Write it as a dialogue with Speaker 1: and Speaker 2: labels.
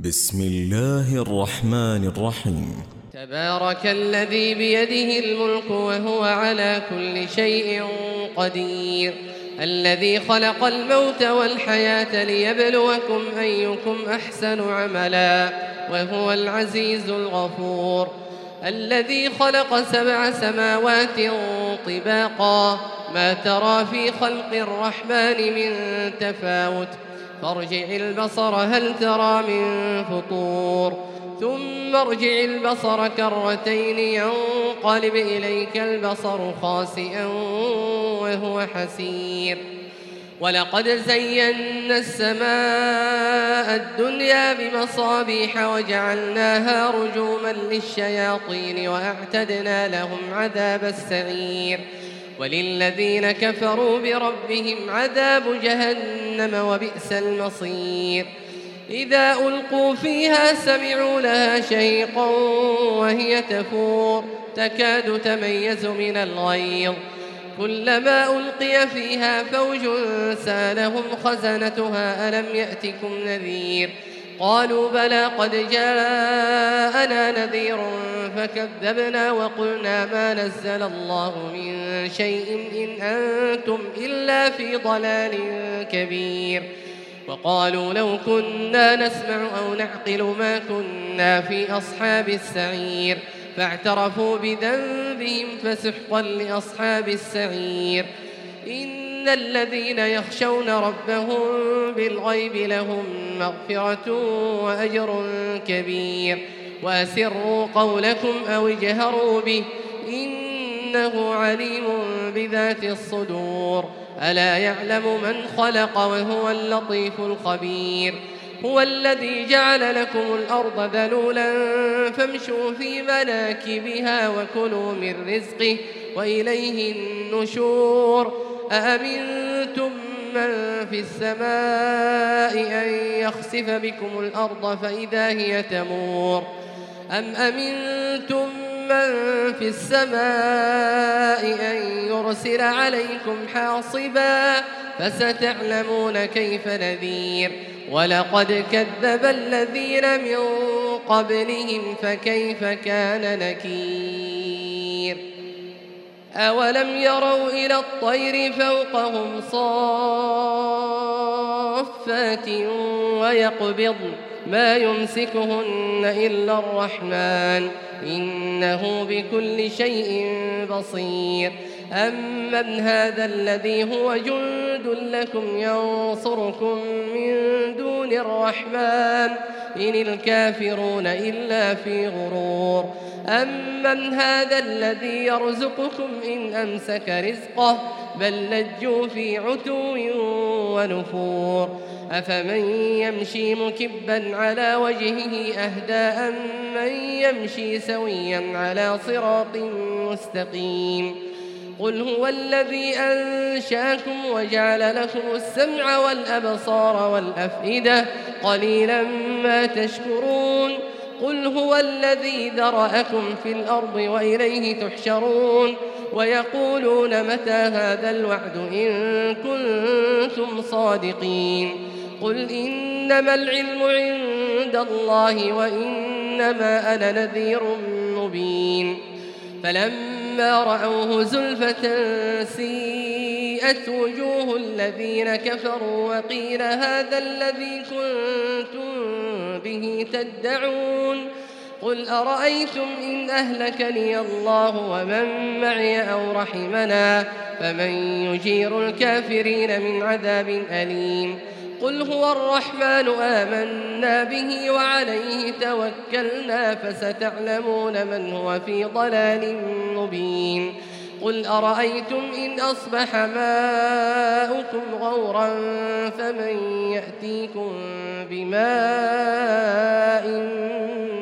Speaker 1: بسم الله الرحمن الرحيم.
Speaker 2: تبارك الذي بيده الملك وهو على كل شيء قدير، الذي خلق الموت والحياة ليبلوكم أيكم أحسن عملا وهو العزيز الغفور، الذي خلق 7 سماوات طباقا ما ترى في خلق الرحمن من تفاوت، فارجع البصر هل ترى من فطور، ثم ارجع البصر كرتين ينقلب إليك البصر خاسئا وهو حسير. ولقد زينا السماء الدنيا بمصابيح وجعلناها رجوما للشياطين وأعتدنا لهم عذاب السعير، وللذين كفروا بربهم عذاب جهنم وبئس المصير. إذا ألقوا فيها سمعوا لها شهيقا وهي تفور تكاد تميز من الغيظ، كلما ألقي فيها فوج سألهم خزنتها ألم يأتكم نذير، قالوا بلى قد جاءنا نذير فكذبنا وقلنا ما نزل الله من شيء إن أنتم إلا في ضلال كبير. وقالوا لو كنا نسمع أو نعقل ما كنا في أصحاب السعير، فاعترفوا بذنبهم فسحقا لأصحاب السعير. إن الذين يخشون ربهم بالغيب لهم مغفرة وأجر كبير، وأسروا قولكم أو اجهروا به إنه عليم بذات الصدور. ألا يعلم من خلق وهو اللطيف الخبير. هو الذي جعل لكم الأرض ذلولا فامشوا في مناكبها وكلوا من رزقه وإليه النشور. أأمنتم من في السماء أن يخسف بكم الأرض فإذا هي تمور، أم أمنتم من في السماء أن يرسل عليكم حاصبا فستعلمون كيف نذير. ولقد كذب الذين من قبلهم فكيف كان نكير. أولم يروا إلى الطير فوقهم صافات ويقبضن ما يمسكهن إلا الرحمن إنه بكل شيء بصير. أمن هذا الذي هو جند لكم ينصركم من دون الرحمن إن الكافرون إلا في غرور. أمن هذا الذي يرزقكم إن أمسك رزقه بل لجوا في عتو ونفور. أفمن يمشي مكبا على وجهه أهدى أمن يمشي سويا على صراط مستقيم. قل هو الذي أنشأكم وجعل لكم السمع والأبصار والأفئدة قليلا ما تشكرون. قل هو الذي ذرأكم في الأرض وإليه تحشرون. ويقولون متى هذا الوعد إن كنتم صادقين. قل إنما العلم عند الله وإنما أنا نذير مبين. فلما رأوه زلفة سيئت وجوه الذين كفروا وقيل هذا الذي كنتم به تدعون. قل أرأيتم إن أهلكني الله ومن معي أو رحمنا فمن يجير الكافرين من عذاب أليم. قل هو الرحمن آمنا به وعليه توكلنا فستعلمون من هو في ضلال مبين. قل أرأيتم إن أصبح ماؤكم غورا فمن يأتيكم بماء